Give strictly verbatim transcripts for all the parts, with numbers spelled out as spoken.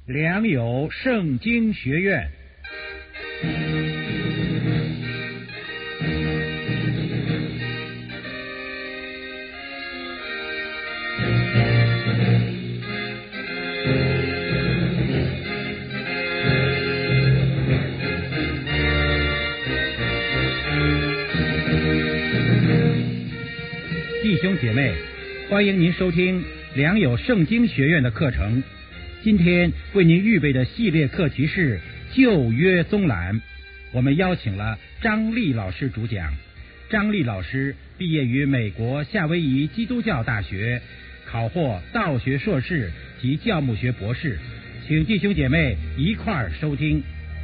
良友圣经学院。弟兄姐妹，欢迎您收听良友圣经学院的课程。今天为您预备的系列课题是旧约综览，我们邀请了张丽老师主讲。张丽老师毕业于美国夏威夷基督教大学，考获道学硕士及教牧学博士，请弟兄姐妹一块儿收听。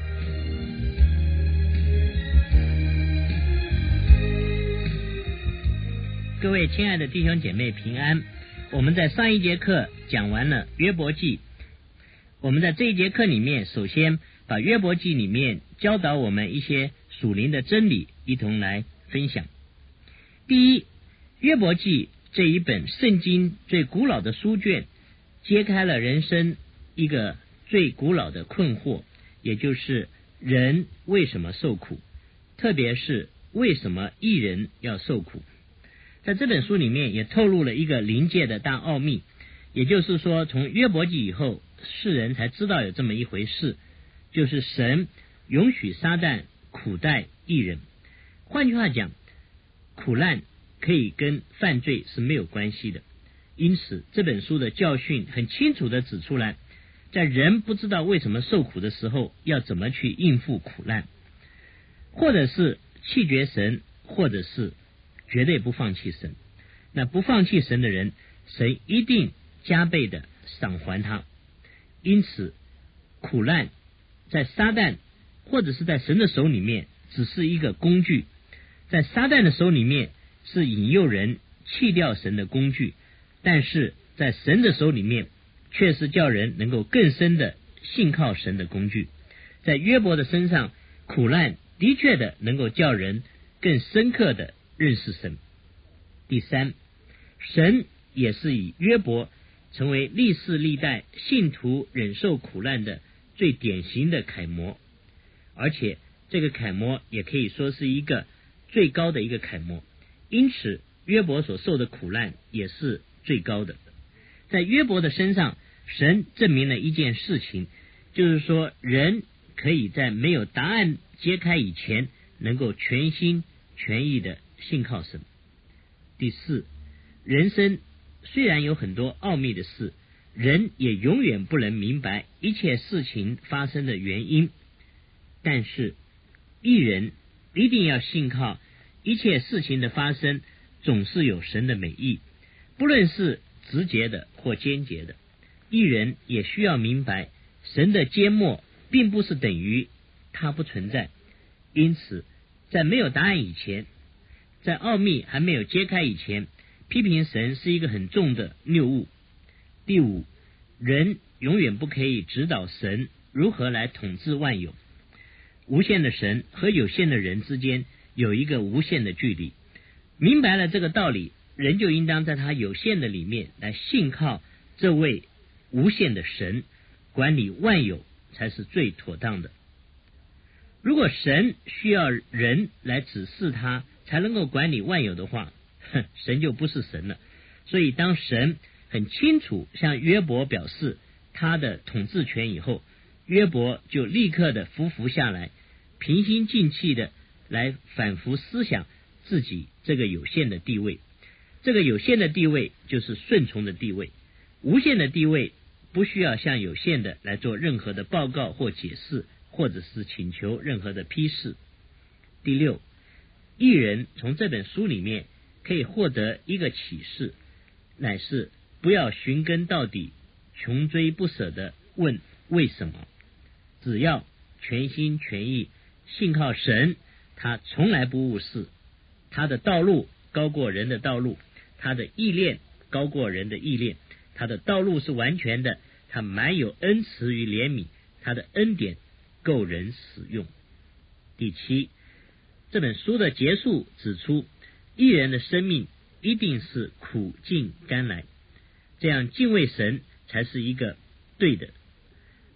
各位亲爱的弟兄姐妹平安。我们在上一节课讲完了约伯记，我们在这一节课里面首先把约伯记里面教导我们一些属灵的真理一同来分享。第一，约伯记这一本圣经最古老的书卷揭开了人生一个最古老的困惑，也就是人为什么受苦，特别是为什么义人要受苦。在这本书里面也透露了一个灵界的大奥秘，也就是说从约伯记以后世人才知道有这么一回事，就是神允许撒旦苦待义人。换句话讲，苦难可以跟犯罪是没有关系的，因此这本书的教训很清楚地指出来，在人不知道为什么受苦的时候要怎么去应付苦难，或者是弃绝神，或者是绝对不放弃神。那不放弃神的人，神一定加倍的赏还他。因此苦难在撒旦或者是在神的手里面只是一个工具，在撒旦的手里面是引诱人弃掉神的工具，但是在神的手里面却是叫人能够更深的信靠神的工具。在约伯的身上，苦难的确的能够叫人更深刻的认识神。第三，神也是以约伯成为历世历代信徒忍受苦难的最典型的楷模，而且这个楷模也可以说是一个最高的一个楷模，因此约伯所受的苦难也是最高的。在约伯的身上，神证明了一件事情，就是说人可以在没有答案揭开以前能够全心全意的信靠神。第四，人生虽然有很多奥秘的事，人也永远不能明白一切事情发生的原因，但是义人一定要信靠一切事情的发生总是有神的美意，不论是直接的或间接的。义人也需要明白神的缄默并不是等于他不存在，因此在没有答案以前，在奥秘还没有揭开以前，批评神是一个很重的谬误。第五，人永远不可以指导神如何来统治万有。无限的神和有限的人之间有一个无限的距离，明白了这个道理，人就应当在他有限的里面来信靠这位无限的神，管理万有才是最妥当的。如果神需要人来指示他才能够管理万有的话，神就不是神了。所以当神很清楚向约伯表示他的统治权以后，约伯就立刻的伏伏下来，平心静气的来反复思想自己这个有限的地位。这个有限的地位就是顺从的地位，无限的地位不需要向有限的来做任何的报告或解释，或者是请求任何的批示。第六，义人从这本书里面可以获得一个启示，乃是不要寻根到底，穷追不舍的问为什么，只要全心全意信靠神，他从来不误事，他的道路高过人的道路，他的意念高过人的意念，他的道路是完全的，他满有恩慈与怜悯，他的恩典够人使用。第七，这本书的结束指出，义人的生命一定是苦尽甘来，这样敬畏神才是一个对的。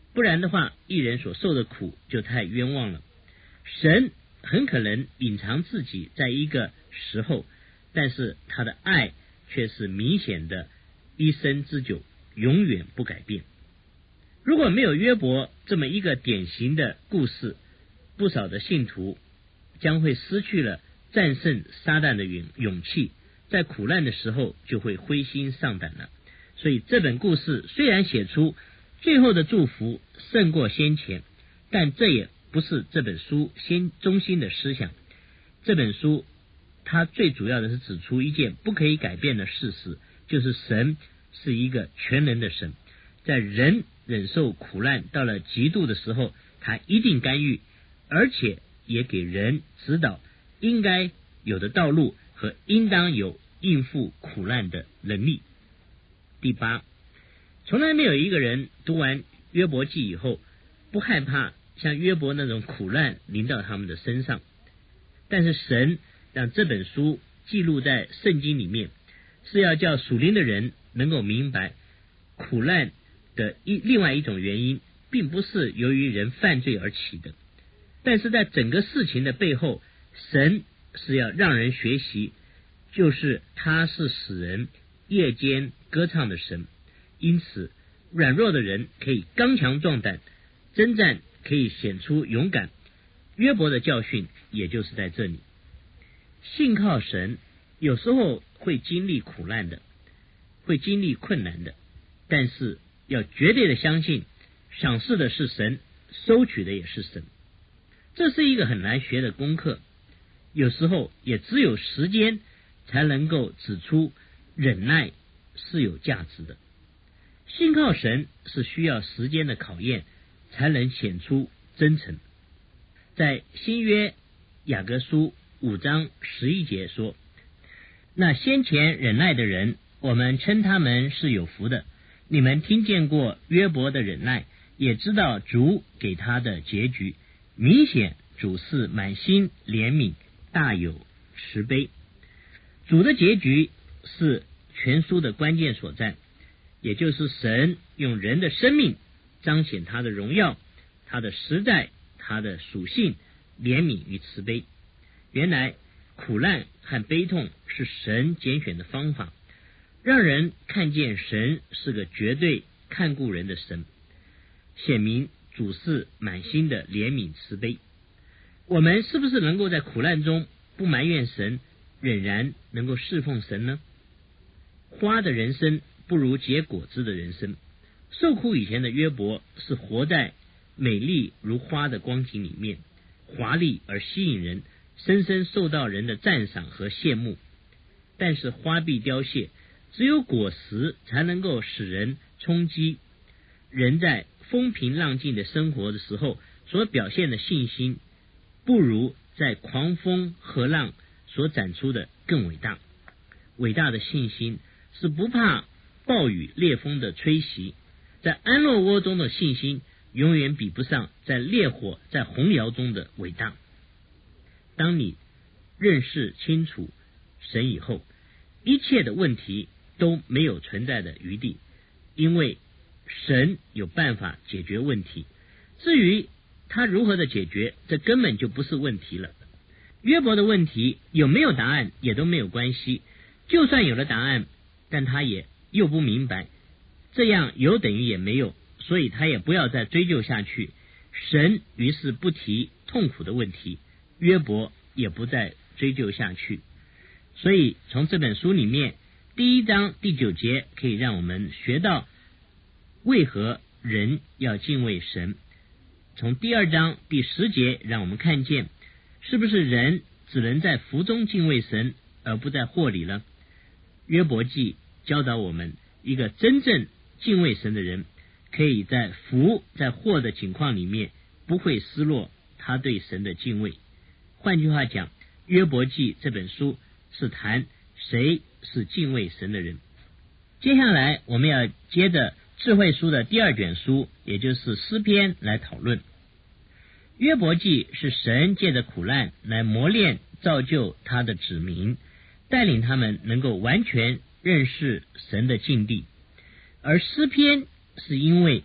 不然的话，一人所受的苦就太冤枉了。神很可能隐藏自己在一个时候，但是他的爱却是明显的，一生之久，永远不改变。如果没有约伯这么一个典型的故事，不少的信徒将会失去了战胜撒旦的勇气，在苦难的时候就会灰心丧胆了。所以这本故事虽然写出最后的祝福胜过先前，但这也不是这本书先中心的思想。这本书它最主要的是指出一件不可以改变的事实，就是神是一个全能的神，在人忍受苦难到了极度的时候，他一定干预，而且也给人指导应该有的道路和应当有应付苦难的能力。第八，从来没有一个人读完约伯记以后不害怕像约伯那种苦难临到他们的身上，但是神让这本书记录在圣经里面，是要叫属灵的人能够明白苦难的一另外一种原因并不是由于人犯罪而起的，但是在整个事情的背后，神是要让人学习，就是他是使人夜间歌唱的神，因此软弱的人可以刚强壮胆，征战可以显出勇敢。约伯的教训也就是在这里，信靠神有时候会经历苦难的，会经历困难的，但是要绝对的相信，赏赐的是神，收取的也是神。这是一个很难学的功课，有时候也只有时间才能够指出忍耐是有价值的。信靠神是需要时间的考验才能显出真诚。在新约雅各书五章十一节说，那先前忍耐的人，我们称他们是有福的。你们听见过约伯的忍耐，也知道主给他的结局，明显主是满心怜悯，大有慈悲。主的结局是全书的关键所在，也就是神用人的生命彰显他的荣耀，他的实在，他的属性，怜悯与慈悲。原来苦难和悲痛是神拣选的方法，让人看见神是个绝对看顾人的神，显明主是满心的怜悯慈悲。我们是不是能够在苦难中不埋怨神，仍然能够侍奉神呢？花的人生不如结果子的人生。受苦以前的约伯是活在美丽如花的光景里面，华丽而吸引人，深深受到人的赞赏和羡慕。但是花必凋谢，只有果实才能够使人充饥。人在风平浪静的生活的时候所表现的信心，不如在狂风和浪所展出的更伟大。伟大的信心是不怕暴雨烈风的吹袭，在安乐窝中的信心永远比不上在烈火在红窑中的伟大。当你认识清楚神以后，一切的问题都没有存在的余地，因为神有办法解决问题。至于他如何的解决，这根本就不是问题了。约伯的问题有没有答案也都没有关系，就算有了答案，但他也又不明白，这样有等于也没有，所以他也不要再追究下去。神于是不提痛苦的问题，约伯也不再追究下去。所以从这本书里面第一章第九节可以让我们学到为何人要敬畏神。从第二章第十节让我们看见，是不是人只能在福中敬畏神而不在祸里呢？约伯记教导我们，一个真正敬畏神的人可以在福在祸的情况里面不会失落他对神的敬畏。换句话讲，约伯记这本书是谈谁是敬畏神的人。接下来我们要接着智慧书的第二卷书，也就是诗篇来讨论。约伯记是神借着苦难来磨练造就他的子民，带领他们能够完全认识神的境地。而诗篇是因为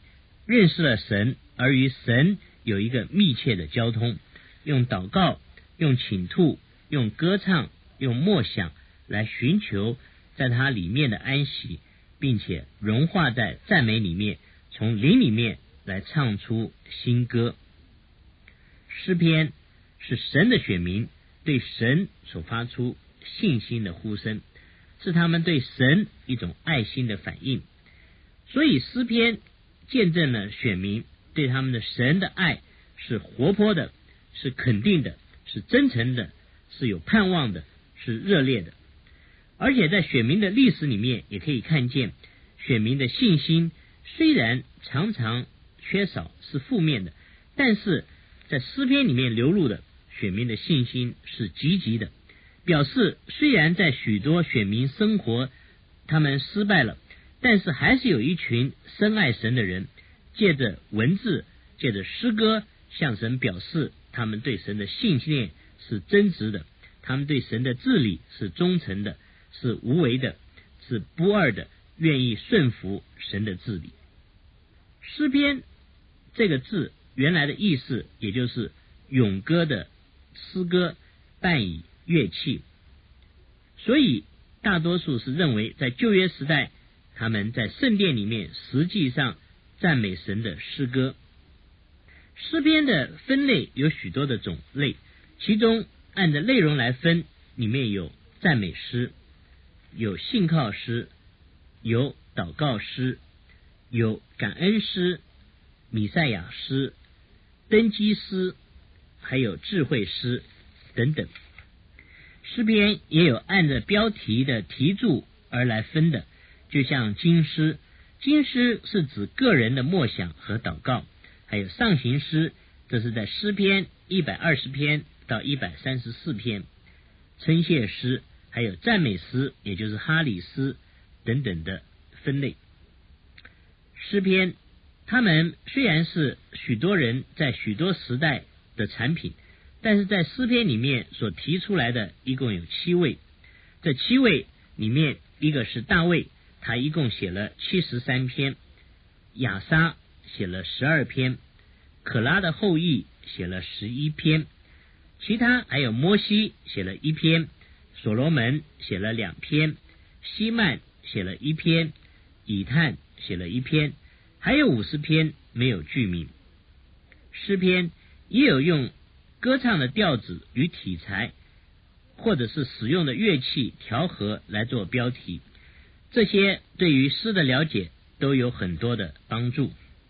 认识了神，而与神有一个密切的交通，用祷告、用倾吐、用歌唱、用默想来寻求在他里面的安息，并且融化在赞美里面，从灵里面来唱出新歌。诗篇是神的选民对神所发出信心的呼声，是他们对神一种爱心的反应。所以诗篇见证了选民对他们的神的爱是活泼的，是肯定的，是真诚的，是有盼望的，是热烈的。而且在选民的历史里面也可以看见，选民的信心虽然常常缺少，是负面的，但是在诗篇里面流露的选民的信心是积极的，表示虽然在许多选民生活他们失败了，但是还是有一群深爱神的人，借着文字，借着诗歌向神表示他们对神的信念是真实的，他们对神的治理是忠诚的，是无为的，是不二的，愿意顺服神的治理。诗篇这个字原来的意思也就是咏歌的诗歌伴以乐器，所以大多数是认为在旧约时代他们在圣殿里面实际上赞美神的诗歌。诗篇的分类有许多的种类，其中按着内容来分，里面有赞美诗，有信靠诗，有祷告诗，有感恩诗，弥赛亚诗，登基诗，还有智慧诗等等。诗篇也有按着标题的题注而来分的，就像经诗，经诗是指个人的默想和祷告，还有上行诗，这是在诗篇一百二十篇到一百三十四篇，称谢诗，还有赞美诗，也就是哈里诗等等的分类。诗篇他们虽然是许多人在许多时代的产品，但是在诗篇里面所提出来的一共有七位，这七位里面一个是大卫，他一共写了七十三篇，亚撒写了十二篇，可拉的后裔写了十一篇，其他还有摩西写了一篇，所罗门写了两篇，希曼写了一篇，以探写了一篇，还有五十篇没有句名。诗篇也有用歌唱的调子与题材，或者是使用的乐器调和来做标题，这些对于诗的了解都有很多的帮助。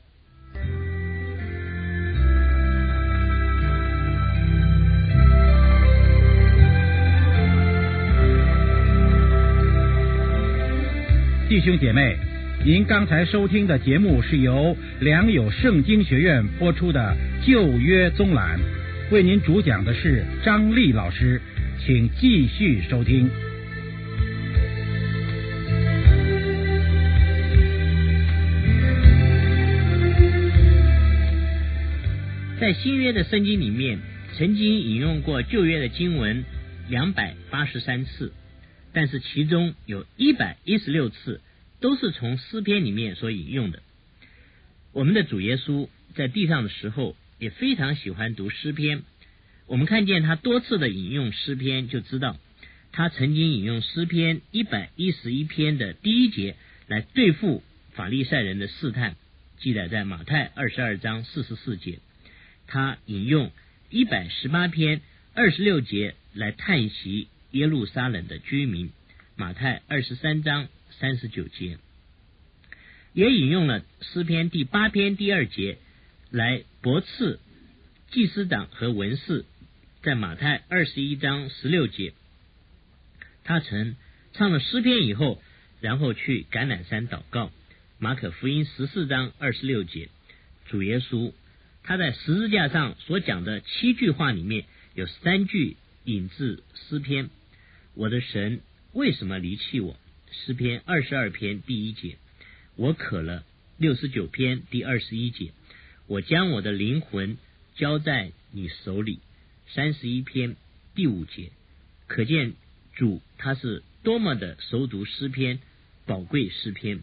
弟兄姐妹，您刚才收听的节目是由良友圣经学院播出的旧约综览，为您主讲的是张丽老师，请继续收听。 在新约的圣经里面，曾经引用过旧约的经文两百八十三次，但是其中有一百一十六次都是从诗篇里面所引用的。我们的主耶稣在地上的时候也非常喜欢读诗篇，我们看见他多次的引用诗篇，就知道他曾经引用诗篇一百一十一篇的第一节来对付法利赛人的试探，记载在马太二十二章四十四节。他引用一百十八篇二十六节来叹息耶路撒冷的居民，马太二十三章三十九节。也引用了诗篇第八篇第二节来驳斥祭司长和文士，在马太二十一章十六节。他曾唱了诗篇以后，然后去橄榄山祷告，马可福音十四章二十六节。主耶稣他在十字架上所讲的七句话里面，有三句引自诗篇，我的神为什么离弃我，诗篇二十二篇第一节，我渴了，六十九篇第二十一节，我将我的灵魂交在你手里，三十一篇第五节。可见主他是多么的熟读诗篇，宝贵诗篇。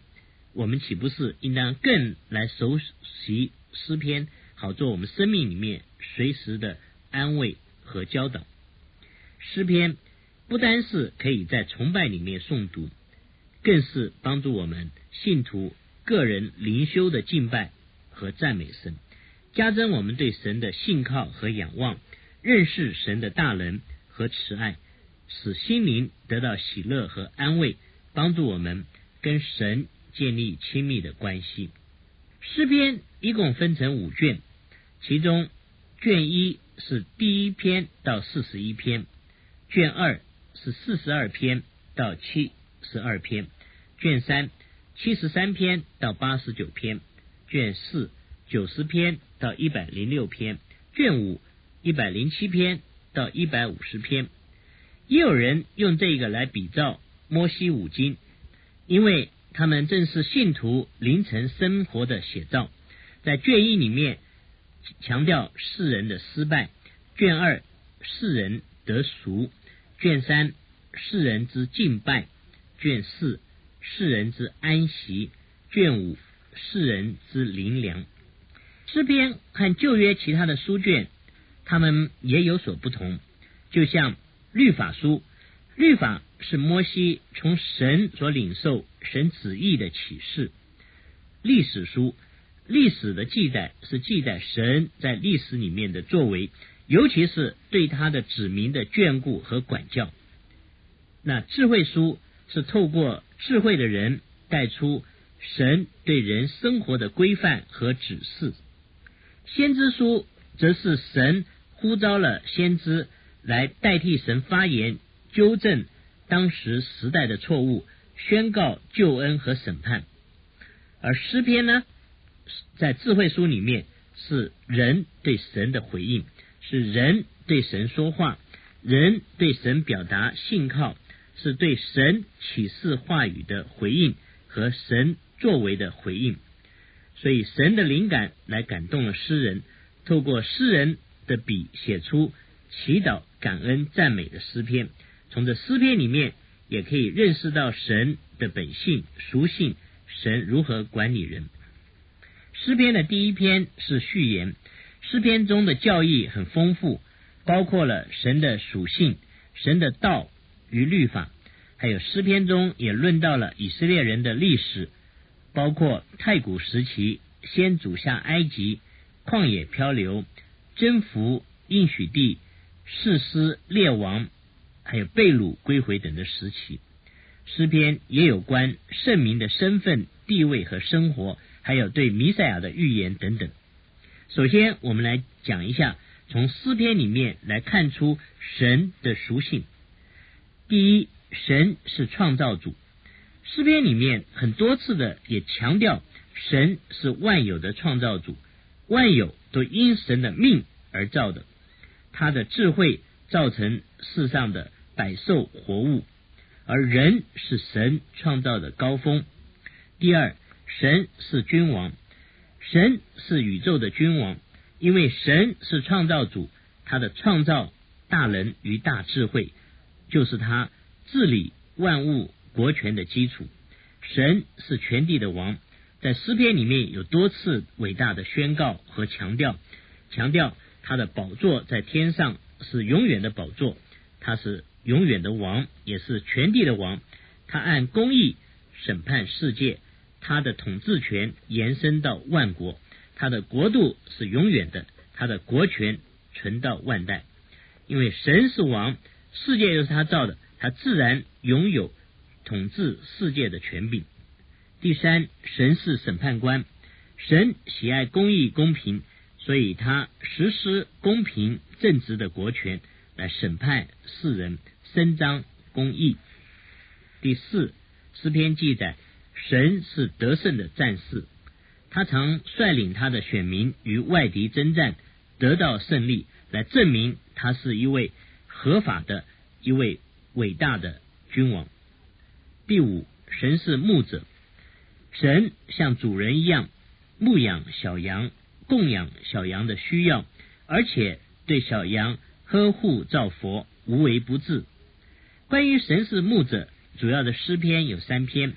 我们岂不是应当更来熟悉诗篇，好做我们生命里面随时的安慰和教导？诗篇不单是可以在崇拜里面诵读，更是帮助我们信徒个人灵修的敬拜和赞美神，加增我们对神的信靠和仰望，认识神的大能和慈爱，使心灵得到喜乐和安慰，帮助我们跟神建立亲密的关系。诗篇一共分成五卷，其中卷一是第一篇到四十一篇，卷二是四十二篇到七十二篇，卷三七十三篇到八十九篇，卷四九十篇到一百零六篇，卷五一百零七篇到一百五十篇。也有人用这个来比照摩西五经，因为他们正是信徒灵程生活的写照。在卷一里面强调世人的失败，卷二世人得赎，卷三世人之敬拜，卷四世人之安息，卷五世人之灵粮。诗篇和旧约其他的书卷他们也有所不同，就像律法书，律法是摩西从神所领受神旨意的启示；历史书，历史的记载是记载神在历史里面的作为，尤其是对他的子民的眷顾和管教。那智慧书是透过智慧的人带出神对人生活的规范和指示。先知书则是神呼召了先知来代替神发言，纠正当时时代的错误，宣告救恩和审判。而诗篇呢，在智慧书里面是人对神的回应，是人对神说话，人对神表达信靠，是对神启示话语的回应和神作为的回应。所以神的灵感来感动了诗人，透过诗人的笔写出祈祷、感恩、赞美的诗篇。从这诗篇里面也可以认识到神的本性、属性，神如何管理人。诗篇的第一篇是序言，诗篇中的教义很丰富，包括了神的属性、神的道与律法，还有诗篇中也论到了以色列人的历史，包括太古时期、先祖下埃及、旷野漂流、征服应许地、士师列王，还有被掳归回等的时期。诗篇也有关圣民的身份、地位和生活，还有对弥赛亚的预言等等。首先我们来讲一下，从诗篇里面来看出神的属性。第一，神是创造主。诗篇里面很多次的也强调神是万有的创造主，万有都因神的命而造的，他的智慧造成世上的百兽活物，而人是神创造的高峰。第二，神是君王，神是宇宙的君王，因为神是创造主，他的创造大能与大智慧就是他治理万物国权的基础。神是全地的王，在诗篇里面有多次伟大的宣告和强调，强调他的宝座在天上是永远的宝座，他是永远的王，也是全地的王，他按公义审判世界，他的统治权延伸到万国，他的国度是永远的，他的国权存到万代。因为神是王，世界又是他造的，他自然拥有统治世界的权柄。第三，神是审判官，神喜爱公义公平，所以他实施公平正直的国权来审判世人，伸张公义。第四，诗篇记载神是得胜的战士，他常率领他的选民与外敌征战，得到胜利，来证明他是一位合法的一位伟大的君王。第五，神是牧者，神像主人一样牧养小羊，供养小羊的需要，而且对小羊呵护照佛，无微不至。关于神是牧者，主要的诗篇有三篇，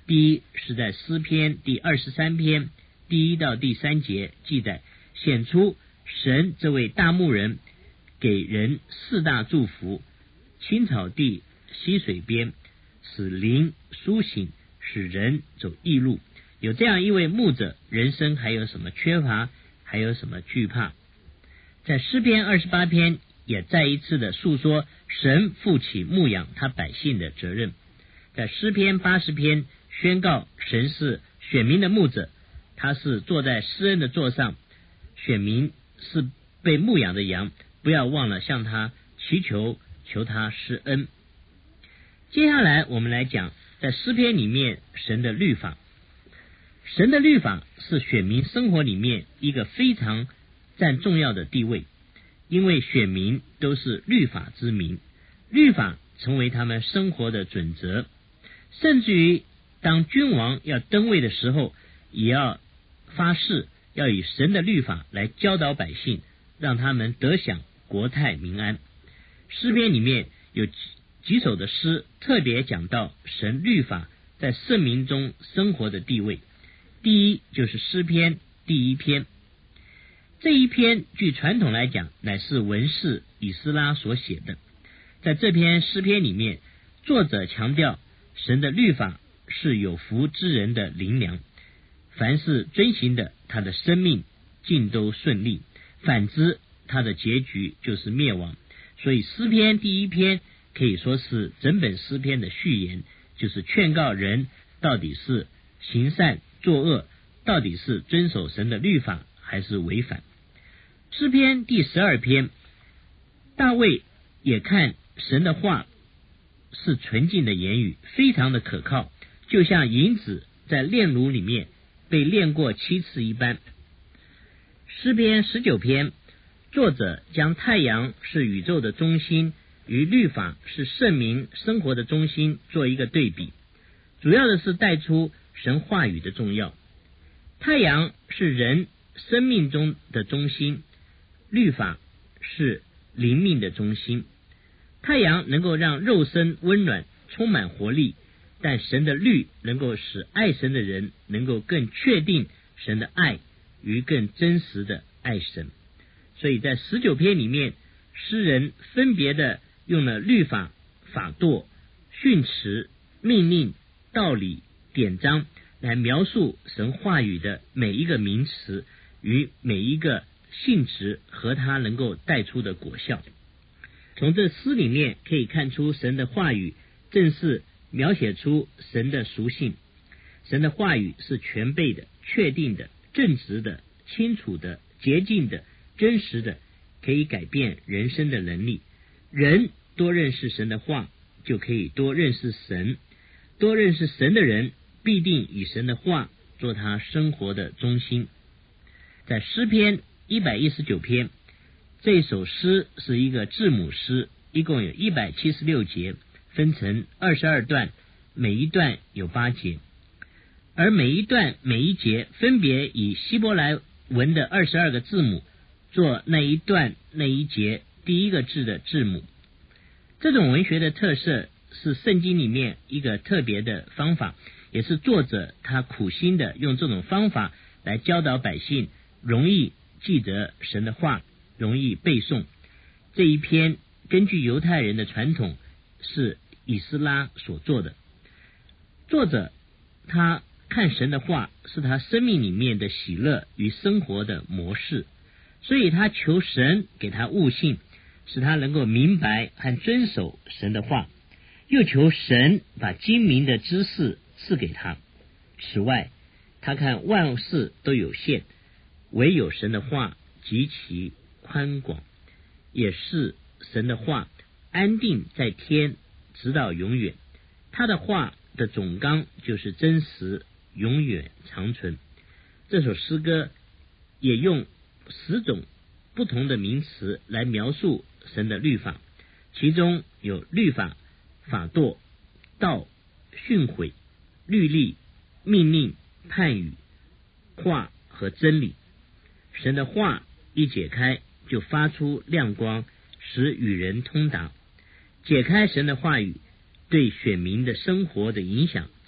第一是在诗篇第二十三篇第一到第三节记载，显出神这位大牧人给人四大祝福：青草地、溪水边，使灵苏醒，使人走义路。有这样一位牧者，人生还有什么缺乏，还有什么惧怕？在诗篇二十八篇也再一次的诉说神负起牧养他百姓的责任。在诗篇八十篇宣告神是选民的牧者，他是坐在施恩的座上，选民是被牧养的羊，不要忘了向他祈求，求他施恩。接下来我们来讲在诗篇里面神的律法。神的律法是选民生活里面一个非常占重要的地位，因为选民都是律法之民，律法成为他们生活的准则，甚至于当君王要登位的时候，也要发誓要以神的律法来教导百姓，让他们得享国泰民安。诗篇里面有几首的诗特别讲到神律法在圣民中生活的地位。第一就是诗篇第一篇，这一篇据传统来讲乃是文士以斯拉所写的。在这篇诗篇里面，作者强调神的律法是有福之人的灵粮，凡是遵行的，他的生命尽都顺利，反之他的结局就是灭亡。所以诗篇第一篇可以说是整本诗篇的序言，就是劝告人到底是行善作恶，到底是遵守神的律法还是违反。诗篇第十二篇，大卫也看神的话是纯净的言语，非常的可靠，就像银子在炼炉里面被炼过七次一般。诗篇十九篇，作者将太阳是宇宙的中心与律法是圣民生活的中心做一个对比，主要的是带出神话语的重要。太阳是人生命中的中心，律法是灵命的中心。太阳能够让肉身温暖充满活力，但神的律能够使爱神的人能够更确定神的爱与更真实的爱神。所以在十九篇里面，诗人分别的用了律法、法度、训词、命令、道理、典章来描述神话语的每一个名词与每一个性质和它能够带出的果效。从这诗里面可以看出，神的话语正是描写出神的属性。神的话语是全备的、确定的、正直的、清楚的、洁净的、真实的，可以改变人生的能力。人多认识神的话，就可以多认识神。多认识神的人，必定以神的话做他生活的中心。在诗篇一百一十九篇，这首诗是一个字母诗，一共有一百七十六节，分成二十二段，每一段有八节，而每一段每一节分别以希伯来文的二十二个字母做那一段那一节第一个字的字母。这种文学的特色是圣经里面一个特别的方法，也是作者他苦心的用这种方法来教导百姓，容易记得神的话，容易背诵。这一篇根据犹太人的传统是以斯拉所做的，作者他看神的话是他生命里面的喜乐与生活的模式，所以他求神给他悟性，使他能够明白和遵守神的话，又求神把精明的知识赐给他。此外，他看万事都有限，唯有神的话极其宽广，也是神的话安定在天，直到永远。他的话的总纲就是真实，永远长存。这首诗歌也用十种不同的名词来描述神的律法，其中有律法、法度、道、训诲、律例、命令、判语、话和真理。神的话一解开，就发出亮光，使与人通达。解开神的话语对选民的生活的影响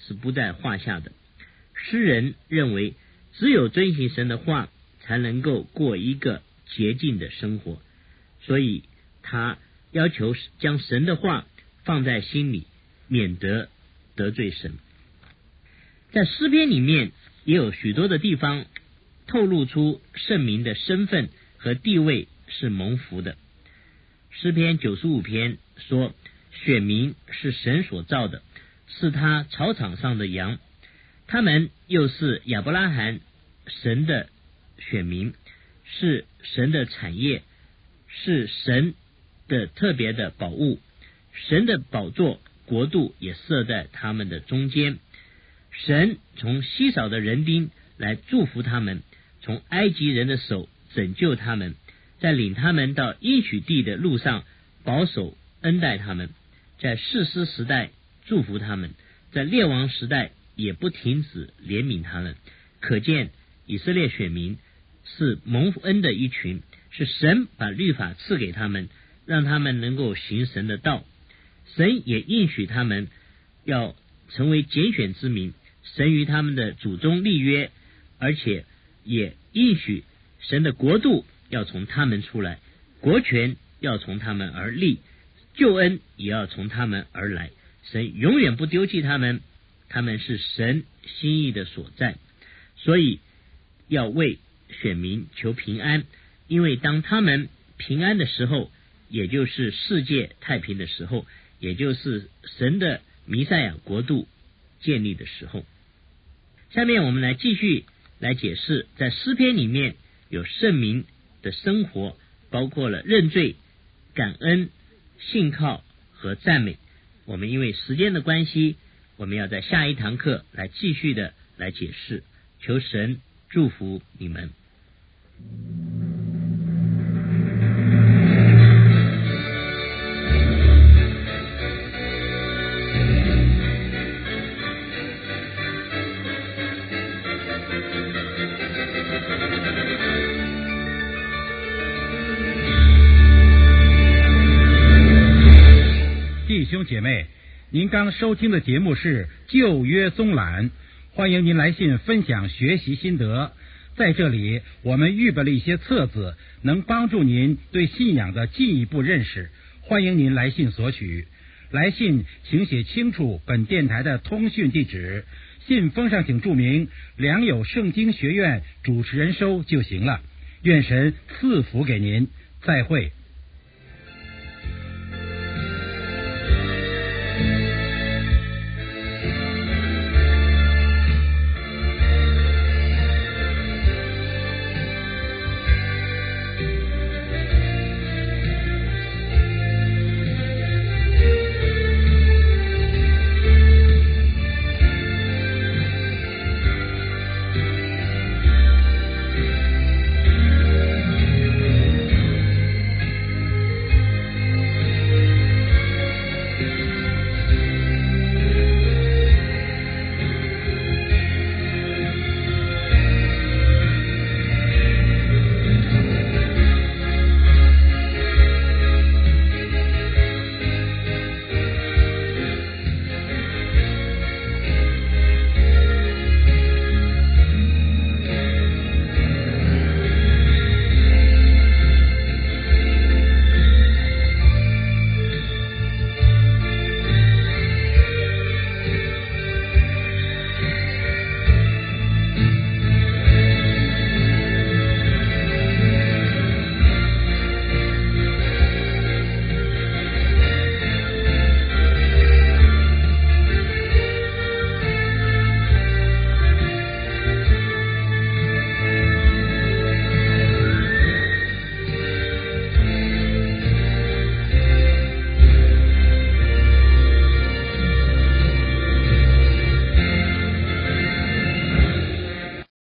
是不在话下的。诗人认为，只有遵行神的话，才能够过一个洁净的生活，所以他要求将神的话放在心里，免得得罪神。在诗篇里面也有许多的地方透露出圣民的身份和地位是蒙福的。诗篇九十五篇说，选民是神所造的，是他草场上的羊，他们又是亚伯拉罕神的选民，是神的产业，是神的特别的宝物，神的宝座国度也设在他们的中间。神从稀少的人丁来祝福他们，从埃及人的手拯救他们，在领他们到应许地的路上保守恩待他们，在士师时代祝福他们，在列王时代也不停止怜悯他们。可见以色列选民是蒙恩的一群，是神把律法赐给他们，让他们能够行神的道。神也应许他们要成为拣选之民，神与他们的祖宗立约，而且也应许神的国度要从他们出来，国权要从他们而立，救恩也要从他们而来。神永远不丢弃他们，他们是神心意的所在。所以要为选民求平安，因为当他们平安的时候，也就是世界太平的时候，也就是神的弥赛亚国度建立的时候。下面我们来继续来解释，在诗篇里面有圣民的生活，包括了认罪、感恩、信靠和赞美。我们因为时间的关系，我们要在下一堂课来继续的来解释。求神祝福你们。 弟兄姐妹，您刚收听的节目是旧约综览，欢迎您来信分享学习心得。在这里我们预备了一些册子，能帮助您对信仰的进一步认识，欢迎您来信索取。来信请写清楚本电台的通讯地址，信封上请注明良友圣经学院主持人收就行了。愿神赐福给您，再会。